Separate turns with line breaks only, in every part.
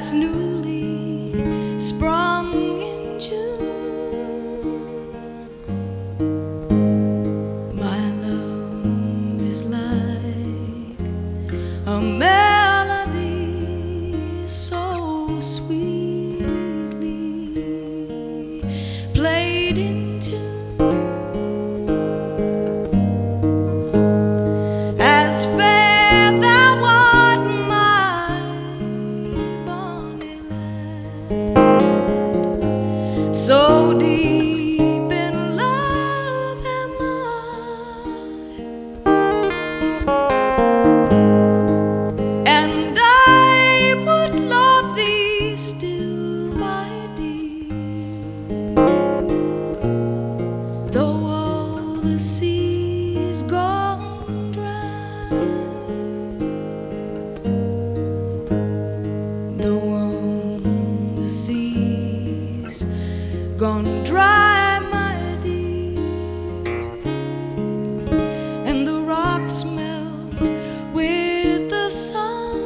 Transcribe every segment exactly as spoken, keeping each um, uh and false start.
that's newly sprung in June. My love is like a melody so sweetly played in tune, as fair thou art, my bonny lad, so deep in love am I, and I would love thee still, my dear, though all the sea's gone dry, though all the sea's gone dry, my dear, and the rocks melt with the sun,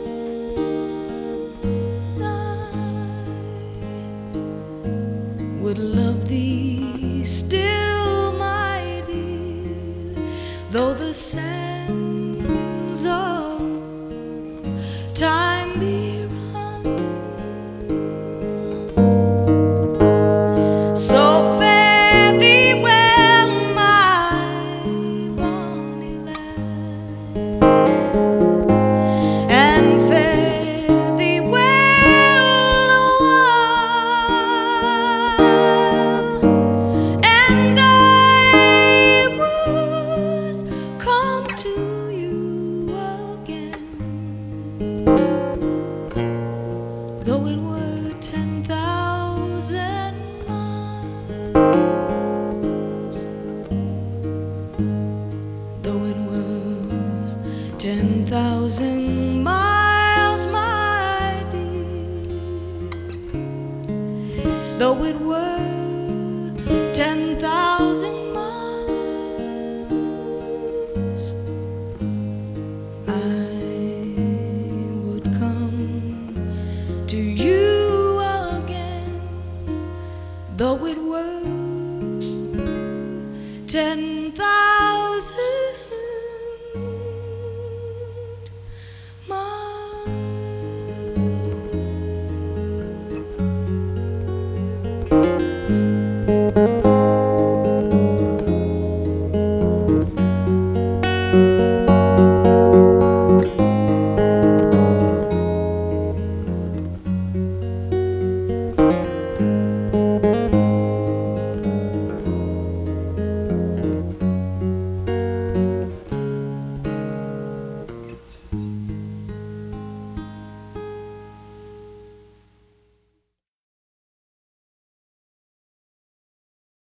I would love thee still, my dear, though the sands of time be run. So fare thee well, my bonny lad, and fare thee well a while, and I would come to you again, though it were ten thousand miles, though it were ten thousand miles, my dear, though it were ten thousand miles, I would come to you again, though it were ten thousand